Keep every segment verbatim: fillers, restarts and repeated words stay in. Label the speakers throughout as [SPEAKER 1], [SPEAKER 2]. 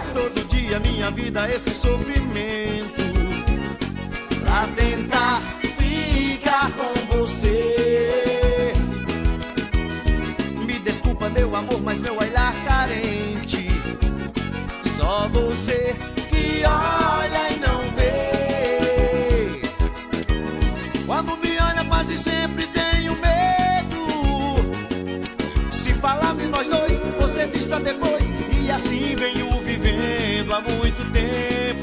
[SPEAKER 1] Todo dia minha vida é esse sofrimento pra tentar ficar com você. Me desculpa meu amor, mas meu olhar carente, só você que olha e não vê. Quando me olha quase sempre tenho medo. Se falar de nós dois, você diz pra depois. E assim venho vivendo há muito tempo.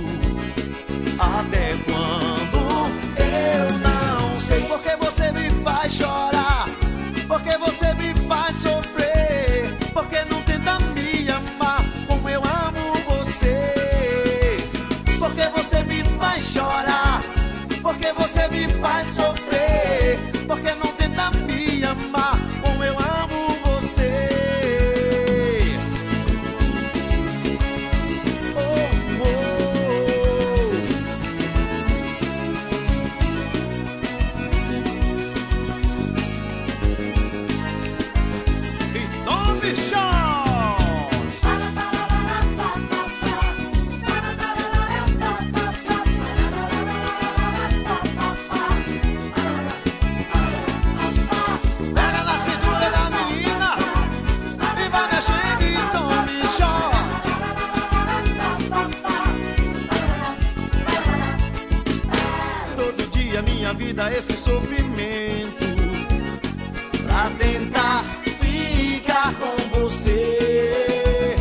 [SPEAKER 1] Até quando eu não sei. Porque você me faz chorar, porque você me faz sofrer, porque não tenta me amar como eu amo você. Porque você me faz chorar, porque você me faz sofrer, porque não tenta me amar como eu amo você. Oh, oh. E nome chão. Minha vida é esse sofrimento pra tentar ficar com você.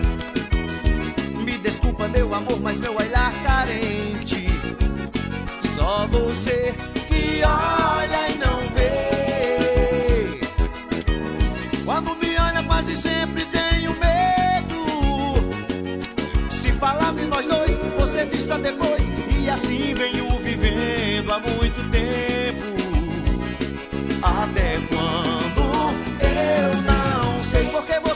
[SPEAKER 1] Me desculpa meu amor, mas meu olhar carente, só você que olha e não vê. Quando me olha quase sempre tenho medo. Se falar de nós dois, você diz pra depois. E assim venho vivendo há muito tempo. Até quando eu não sei. Porque